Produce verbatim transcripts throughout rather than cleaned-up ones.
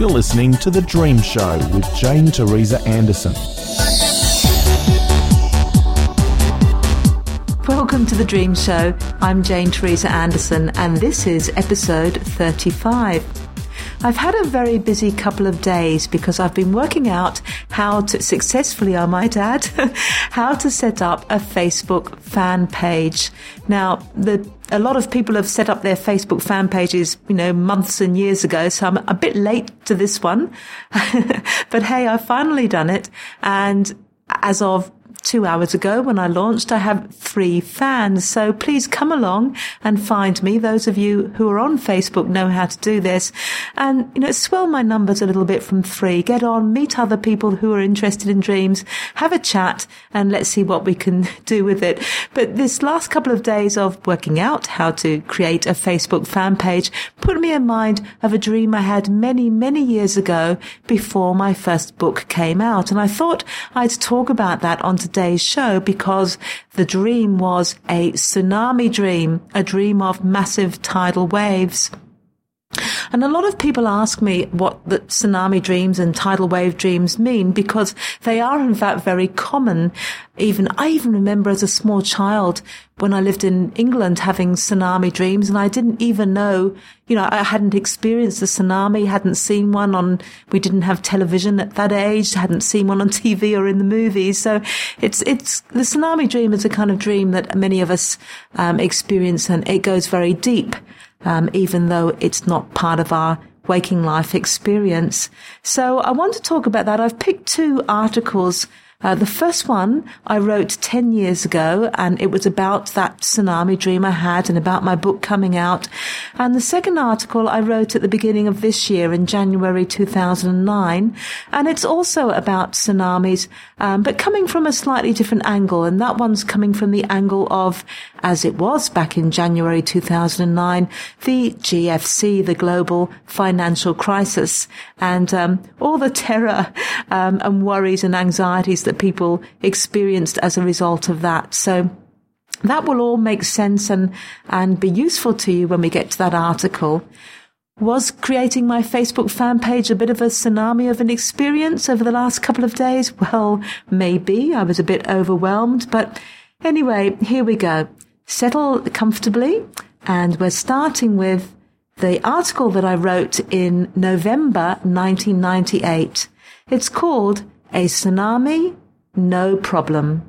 You're listening to The Dream Show with Jane Teresa Anderson. Welcome to The Dream Show. I'm Jane Teresa Anderson, and this is episode thirty-five. I've had a very busy couple of days because I've been working out how to successfully, I might add, how to set up a Facebook fan page. Now, the a lot of people have set up their Facebook fan pages, you know, months and years ago, so I'm a bit late to this one. But hey, I've finally done it, and as of two hours ago when I launched, I have three fans. So please come along and find me. Those of you who are on Facebook know how to do this. And, you know, swell my numbers a little bit from three. Get on, meet other people who are interested in dreams, have a chat, and let's see what we can do with it. But this last couple of days of working out how to create a Facebook fan page put me in mind of a dream I had many, many years ago before my first book came out. And I thought I'd talk about that on today's show because the dream was a tsunami dream, a dream of massive tidal waves. And a lot of people ask me what the tsunami dreams and tidal wave dreams mean because they are in fact very common. Even I even remember as a small child when I lived in England having tsunami dreams, and I didn't even know, you know, I hadn't experienced a tsunami, hadn't seen one on, we didn't have television at that age, hadn't seen one on T V or in the movies. So it's, it's, the tsunami dream is a kind of dream that many of us um, experience, and it goes very deep. Um, even though it's not part of our waking life experience. So I want to talk about that. I've picked two articles. Uh, the first one I wrote ten years ago, and it was about that tsunami dream I had and about my book coming out. And the second article I wrote at the beginning of this year in January two thousand nine, and it's also about tsunamis, um, but coming from a slightly different angle. And that one's coming from the angle of, as it was back in January two thousand nine, the G F C, the global financial crisis, and um, all the terror um, and worries and anxieties that people experienced as a result of that. So that will all make sense and, and be useful to you when we get to that article. Was creating my Facebook fan page a bit of a tsunami of an experience over the last couple of days? Well, maybe. I was a bit overwhelmed, but anyway, here we go. Settle comfortably, and we're starting with the article that I wrote in November nineteen ninety-eight. It's called A Tsunami, No Problem.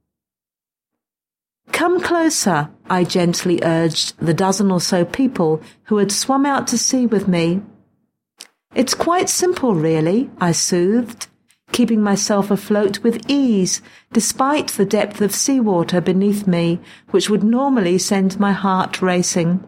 Come closer, I gently urged the dozen or so people who had swum out to sea with me. It's quite simple, really, I soothed, keeping myself afloat with ease, despite the depth of seawater beneath me, which would normally send my heart racing.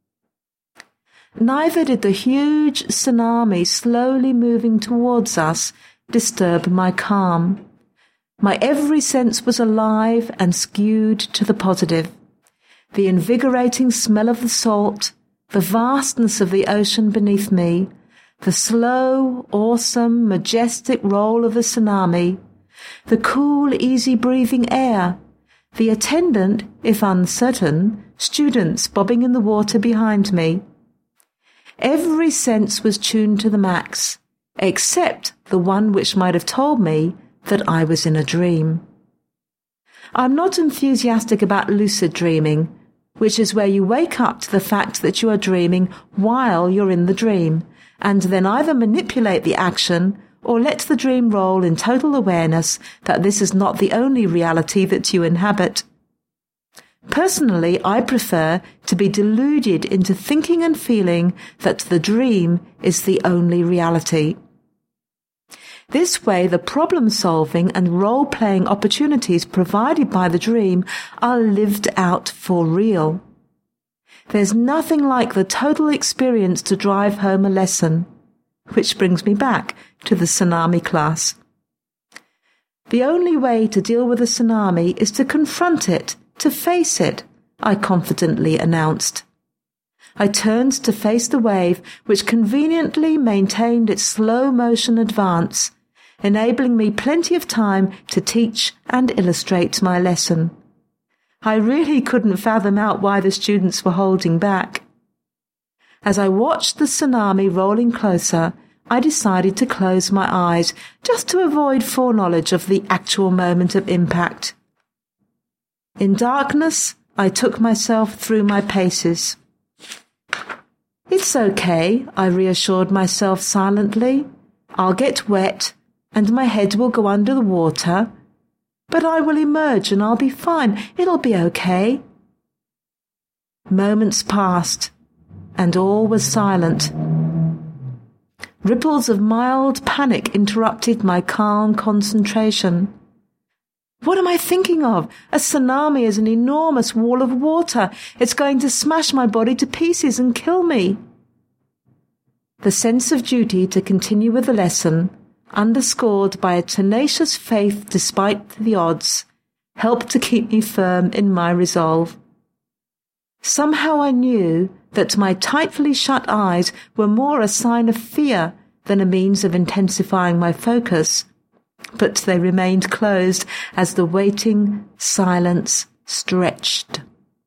Neither did the huge tsunami slowly moving towards us disturb my calm. My every sense was alive and skewed to the positive. The invigorating smell of the salt, the vastness of the ocean beneath me, the slow, awesome, majestic roll of the tsunami, the cool, easy-breathing air, the attendant, if uncertain, students bobbing in the water behind me. Every sense was tuned to the max, except the one which might have told me that I was in a dream. I'm not enthusiastic about lucid dreaming, which is where you wake up to the fact that you are dreaming while you're in the dream, and then either manipulate the action or let the dream roll in total awareness that this is not the only reality that you inhabit. Personally, I prefer to be deluded into thinking and feeling that the dream is the only reality. This way, the problem-solving and role-playing opportunities provided by the dream are lived out for real. There's nothing like the total experience to drive home a lesson, which brings me back to the tsunami class. The only way to deal with a tsunami is to confront it, to face it, I confidently announced. I turned to face the wave, which conveniently maintained its slow-motion advance, enabling me plenty of time to teach and illustrate my lesson. I really couldn't fathom out why the students were holding back. As I watched the tsunami rolling closer, I decided to close my eyes just to avoid foreknowledge of the actual moment of impact. In darkness, I took myself through my paces. It's okay, I reassured myself silently. I'll get wet and my head will go under the water, but I will emerge and I'll be fine. It'll be okay. Moments passed and all was silent. Ripples of mild panic interrupted my calm concentration. What am I thinking of? A tsunami is an enormous wall of water. It's going to smash my body to pieces and kill me. The sense of duty to continue with the lesson, underscored by a tenacious faith despite the odds, helped to keep me firm in my resolve. Somehow I knew that my tightly shut eyes were more a sign of fear than a means of intensifying my focus, but they remained closed as the waiting silence stretched.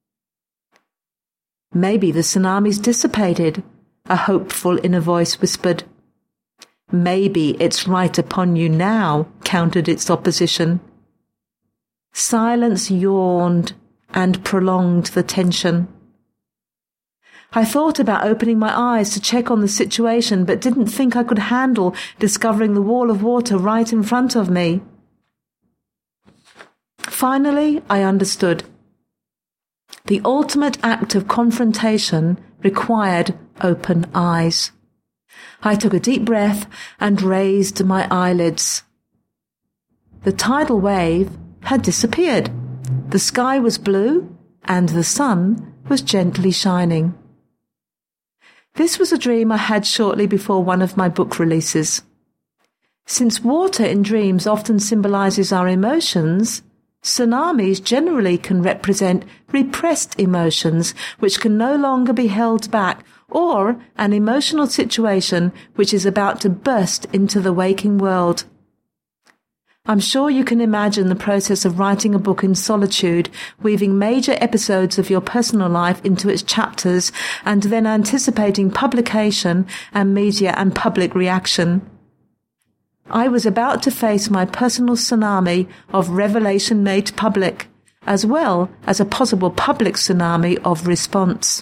Maybe the tsunami's dissipated, a hopeful inner voice whispered. Maybe it's right upon you now, countered its opposition. Silence yawned and prolonged the tension. I thought about opening my eyes to check on the situation, but didn't think I could handle discovering the wall of water right in front of me. Finally, I understood. The ultimate act of confrontation required open eyes. I took a deep breath and raised my eyelids. The tidal wave had disappeared. The sky was blue and the sun was gently shining. This was a dream I had shortly before one of my book releases. Since water in dreams often symbolizes our emotions, tsunamis generally can represent repressed emotions which can no longer be held back, or an emotional situation which is about to burst into the waking world. I'm sure you can imagine the process of writing a book in solitude, weaving major episodes of your personal life into its chapters, and then anticipating publication and media and public reaction. I was about to face my personal tsunami of revelation made public, as well as a possible public tsunami of response.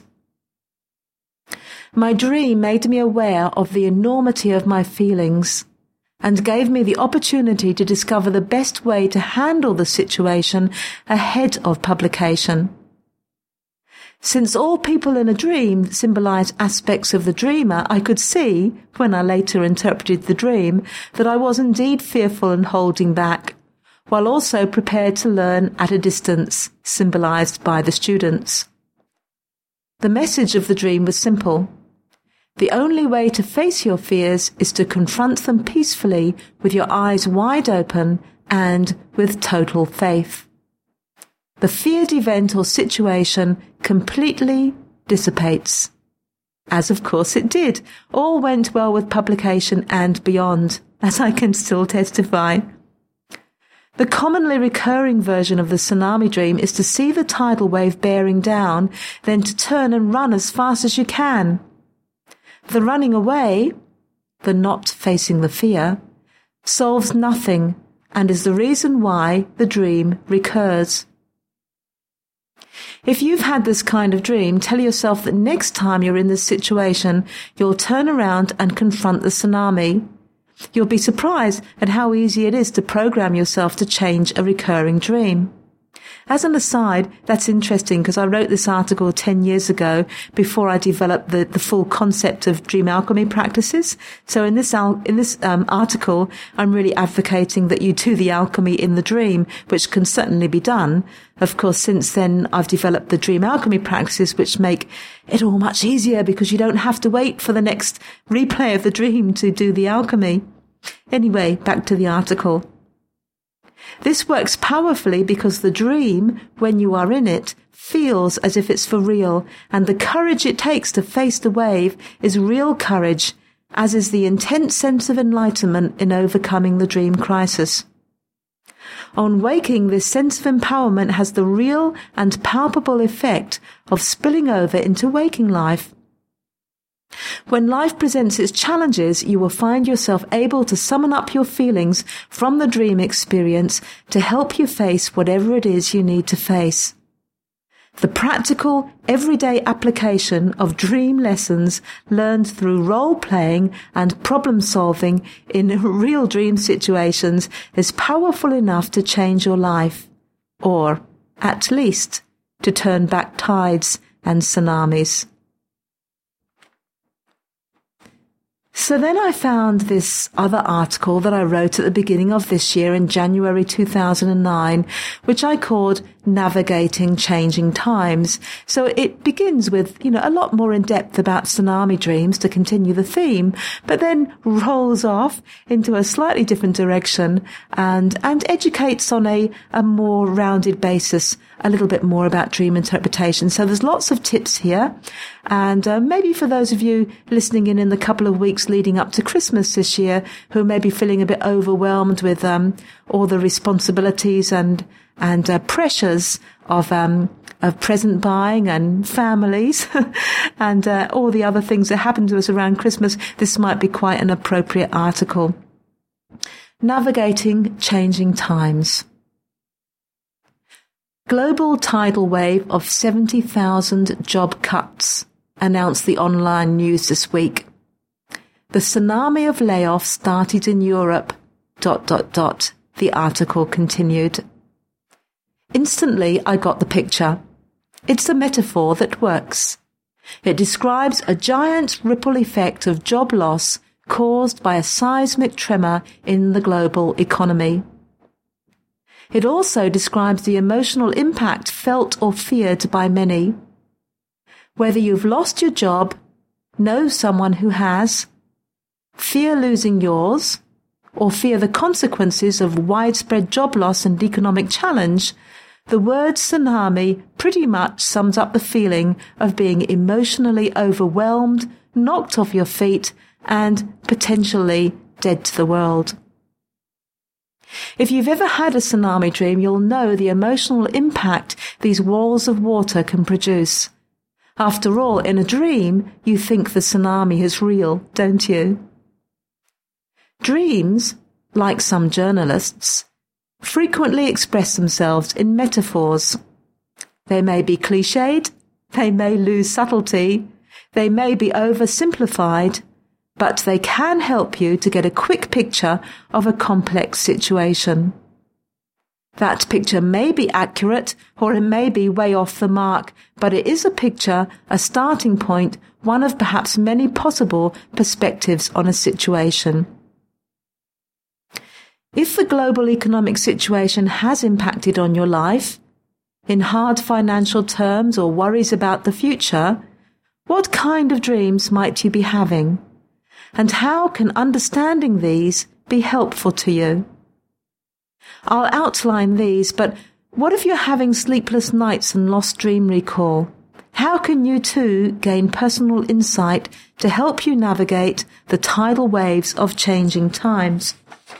My dream made me aware of the enormity of my feelings and gave me the opportunity to discover the best way to handle the situation ahead of publication. Since all people in a dream symbolize aspects of the dreamer, I could see, when I later interpreted the dream, that I was indeed fearful and holding back, while also prepared to learn at a distance, symbolized by the students. The message of the dream was simple. The only way to face your fears is to confront them peacefully with your eyes wide open and with total faith. The feared event or situation completely dissipates. As of course it did. All went well with publication and beyond, as I can still testify. The commonly recurring version of the tsunami dream is to see the tidal wave bearing down, then to turn and run as fast as you can. The running away, the not facing the fear, solves nothing and is the reason why the dream recurs. If you've had this kind of dream, tell yourself that next time you're in this situation, you'll turn around and confront the tsunami. You'll be surprised at how easy it is to program yourself to change a recurring dream. As an aside, that's interesting because I wrote this article ten years ago before I developed the, the full concept of dream alchemy practices. So in this al- in this um, article, I'm really advocating that you do the alchemy in the dream, which can certainly be done. Of course, since then, I've developed the dream alchemy practices, which make it all much easier because you don't have to wait for the next replay of the dream to do the alchemy. Anyway, back to the article. This works powerfully because the dream, when you are in it, feels as if it's for real, and the courage it takes to face the wave is real courage, as is the intense sense of enlightenment in overcoming the dream crisis. On waking, this sense of empowerment has the real and palpable effect of spilling over into waking life. When life presents its challenges, you will find yourself able to summon up your feelings from the dream experience to help you face whatever it is you need to face. The practical, everyday application of dream lessons learned through role-playing and problem-solving in real dream situations is powerful enough to change your life, or, at least, to turn back tides and tsunamis. So then I found this other article that I wrote at the beginning of this year in January two thousand nine, which I called Navigating Changing Times. So it begins with, you know, a lot more in depth about tsunami dreams to continue the theme, but then rolls off into a slightly different direction and, and educates on a, a more rounded basis a little bit more about dream interpretation. So there's lots of tips here. And uh, maybe for those of you listening in in the couple of weeks leading up to Christmas this year who may be feeling a bit overwhelmed with um, all the responsibilities and and uh, pressures of um, of present buying and families and uh, all the other things that happen to us around Christmas, this might be quite an appropriate article. Navigating Changing Times. Global tidal wave of seventy thousand job cuts, announced the online news this week. The tsunami of layoffs started in Europe, dot, dot, dot, the article continued. Instantly, I got the picture. It's a metaphor that works. It describes a giant ripple effect of job loss caused by a seismic tremor in the global economy. It also describes the emotional impact felt or feared by many. Whether you've lost your job, know someone who has, fear losing yours, or fear the consequences of widespread job loss and economic challenge, the word tsunami pretty much sums up the feeling of being emotionally overwhelmed, knocked off your feet, and potentially dead to the world. If you've ever had a tsunami dream, you'll know the emotional impact these walls of water can produce. After all, in a dream, you think the tsunami is real, don't you? Dreams, like some journalists, frequently express themselves in metaphors. They may be cliched, they may lose subtlety, they may be oversimplified, but they can help you to get a quick picture of a complex situation. That picture may be accurate or it may be way off the mark, but it is a picture, a starting point, one of perhaps many possible perspectives on a situation. If the global economic situation has impacted on your life, in hard financial terms or worries about the future, what kind of dreams might you be having? And how can understanding these be helpful to you? I'll outline these, but what if you're having sleepless nights and lost dream recall? How can you too gain personal insight to help you navigate the tidal waves of changing times?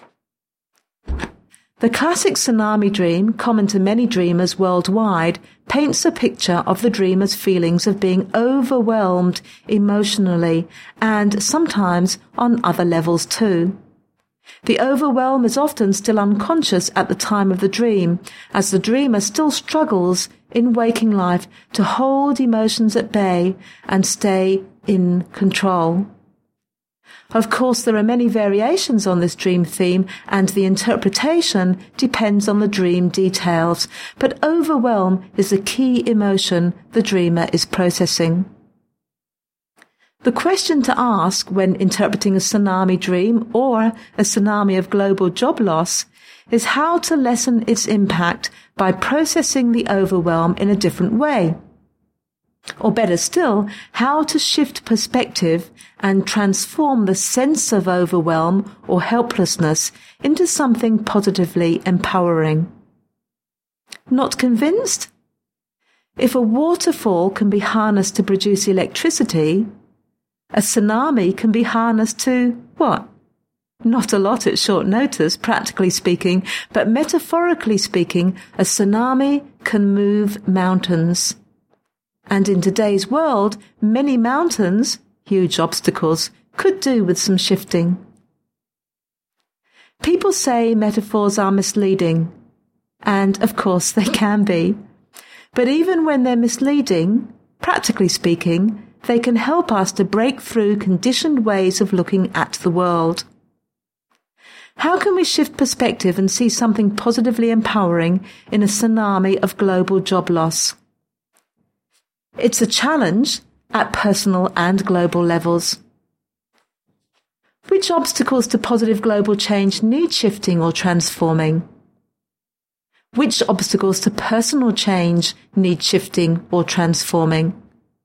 The classic tsunami dream, common to many dreamers worldwide, paints a picture of the dreamer's feelings of being overwhelmed emotionally and sometimes on other levels too. The overwhelm is often still unconscious at the time of the dream, as the dreamer still struggles in waking life to hold emotions at bay and stay in control. Of course, there are many variations on this dream theme, and the interpretation depends on the dream details, but overwhelm is the key emotion the dreamer is processing. The question to ask when interpreting a tsunami dream or a tsunami of global job loss is how to lessen its impact by processing the overwhelm in a different way. Or better still, how to shift perspective and transform the sense of overwhelm or helplessness into something positively empowering. Not convinced? If a waterfall can be harnessed to produce electricity, a tsunami can be harnessed to what? Not a lot at short notice, practically speaking, but metaphorically speaking, a tsunami can move mountains. And in today's world, many mountains, huge obstacles, could do with some shifting. People say metaphors are misleading, and of course they can be. But even when they're misleading, practically speaking, they can help us to break through conditioned ways of looking at the world. How can we shift perspective and see something positively empowering in a tsunami of global job loss? It's a challenge at personal and global levels. Which obstacles to positive global change need shifting or transforming? Which obstacles to personal change need shifting or transforming?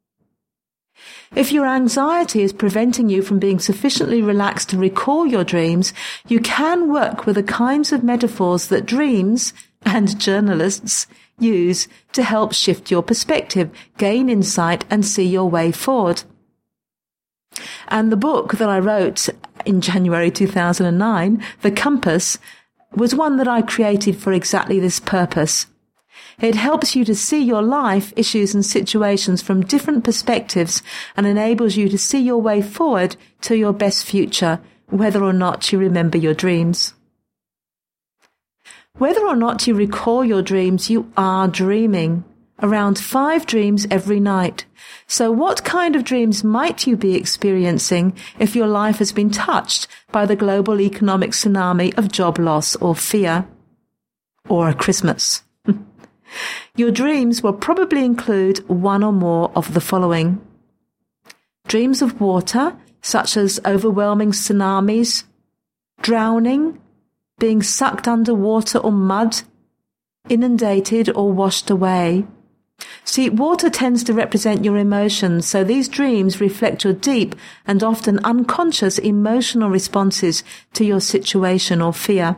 If your anxiety is preventing you from being sufficiently relaxed to recall your dreams, you can work with the kinds of metaphors that dreams and journalists use to help shift your perspective, gain insight, and see your way forward. And the book that I wrote in January two thousand nine, The Compass, was one that I created for exactly this purpose. It helps you to see your life, issues and situations from different perspectives and enables you to see your way forward to your best future, whether or not you remember your dreams. Whether or not you recall your dreams, you are dreaming. Around five dreams every night. So what kind of dreams might you be experiencing if your life has been touched by the global economic tsunami of job loss or fear? Or a Christmas? Your dreams will probably include one or more of the following. Dreams of water, such as overwhelming tsunamis, drowning, being sucked under water or mud, inundated or washed away. See, water tends to represent your emotions, so these dreams reflect your deep and often unconscious emotional responses to your situation or fear.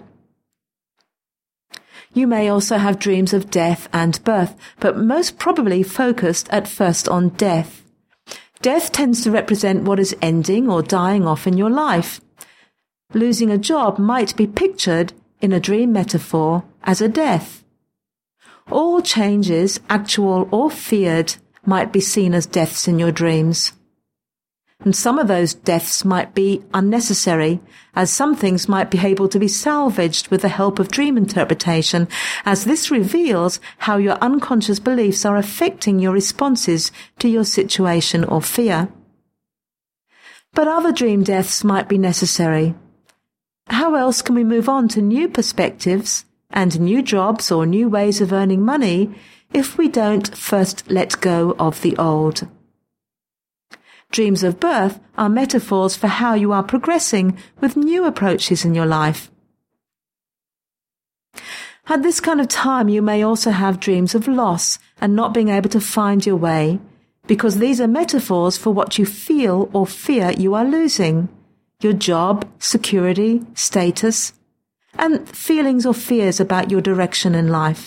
You may also have dreams of death and birth, but most probably focused at first on death. Death tends to represent what is ending or dying off in your life. Losing a job might be pictured in a dream metaphor as a death. All changes, actual or feared, might be seen as deaths in your dreams. And some of those deaths might be unnecessary, as some things might be able to be salvaged with the help of dream interpretation, as this reveals how your unconscious beliefs are affecting your responses to your situation or fear. But other dream deaths might be necessary. How else can we move on to new perspectives and new jobs or new ways of earning money if we don't first let go of the old? Dreams of birth are metaphors for how you are progressing with new approaches in your life. At this kind of time, you may also have dreams of loss and not being able to find your way, because these are metaphors for what you feel or fear you are losing: your job, security, status, and feelings or fears about your direction in life.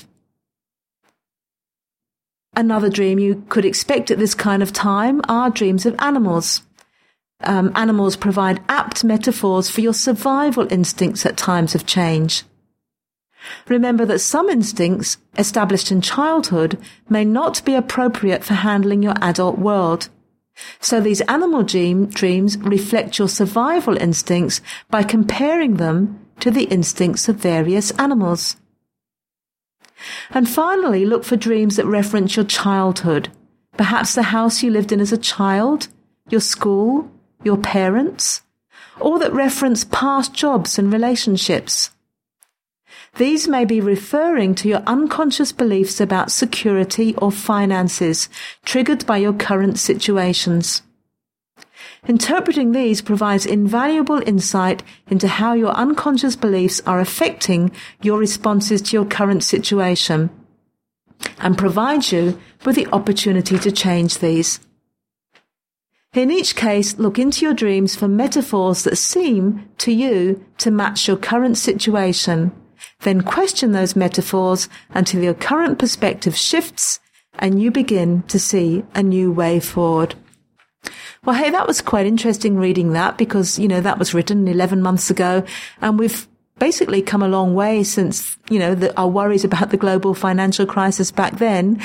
Another dream you could expect at this kind of time are dreams of animals. Um, animals provide apt metaphors for your survival instincts at times of change. Remember that some instincts established in childhood may not be appropriate for handling your adult world. So these animal dream, dreams reflect your survival instincts by comparing them to the instincts of various animals. And finally, look for dreams that reference your childhood, perhaps the house you lived in as a child, your school, your parents, or that reference past jobs and relationships. These may be referring to your unconscious beliefs about security or finances, triggered by your current situations. Interpreting these provides invaluable insight into how your unconscious beliefs are affecting your responses to your current situation, and provides you with the opportunity to change these. In each case, look into your dreams for metaphors that seem to you to match your current situation. Then question those metaphors until your current perspective shifts and you begin to see a new way forward. Well, hey, that was quite interesting reading that, because, you know, that was written eleven months ago, and we've basically come a long way since, you know, the, our worries about the global financial crisis back then.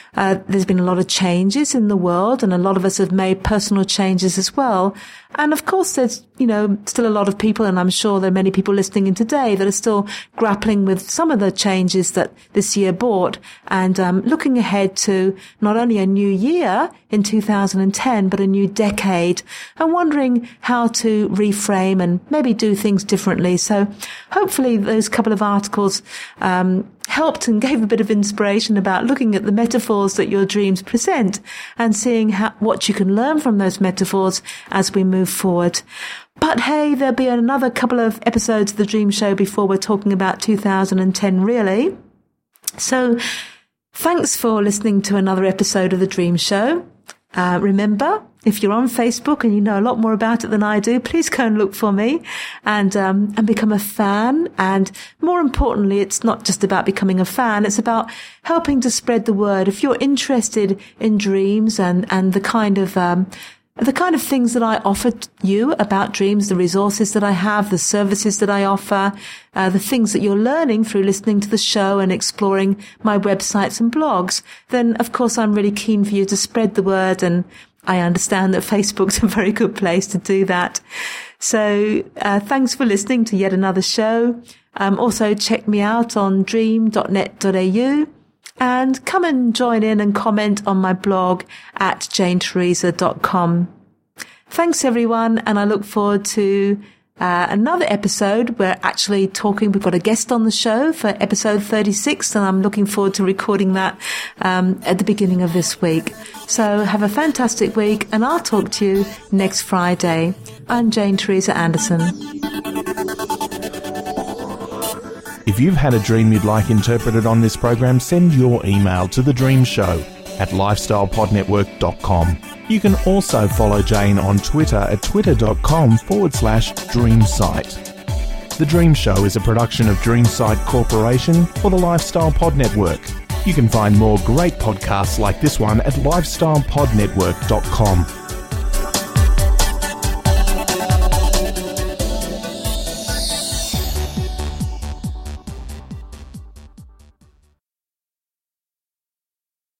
Uh, there's been a lot of changes in the world, and a lot of us have made personal changes as well. And of course, there's, you know, still a lot of people, and I'm sure there are many people listening in today that are still grappling with some of the changes that this year brought, and um, looking ahead to not only a new year in two thousand ten, but a new decade, and wondering how to reframe and maybe do things differently. So hopefully those couple of articles um helped and gave a bit of inspiration about looking at the metaphors that your dreams present and seeing how, what you can learn from those metaphors as we move forward. But hey, there'll be another couple of episodes of The Dream Show before we're talking about two thousand ten, really. So thanks for listening to another episode of The Dream Show. Uh, remember, if you're on Facebook and you know a lot more about it than I do, please go and look for me and, um, and become a fan. And more importantly, it's not just about becoming a fan. It's about helping to spread the word. If you're interested in dreams and, and the kind of, um, the kind of things that I offer you about dreams, the resources that I have, the services that I offer, uh, the things that you're learning through listening to the show and exploring my websites and blogs, then of course I'm really keen for you to spread the word, and I understand that Facebook's a very good place to do that. So uh, thanks for listening to yet another show. Um, also check me out on dream dot net dot a u. And come and join in and comment on my blog at jane teresa dot com. Thanks, everyone, and I look forward to uh, another episode. We're actually talking, we've got a guest on the show for episode thirty-six, and I'm looking forward to recording that um, at the beginning of this week. So have a fantastic week, and I'll talk to you next Friday. I'm Jane Teresa Anderson. If you've had a dream you'd like interpreted on this program, send your email to The Dream Show at lifestyle pod network dot com. You can also follow Jane on Twitter at twitter.com forward slash dreamsite. The Dream Show is a production of Dreamsite Corporation for the Lifestyle Pod Network. You can find more great podcasts like this one at lifestyle pod network dot com.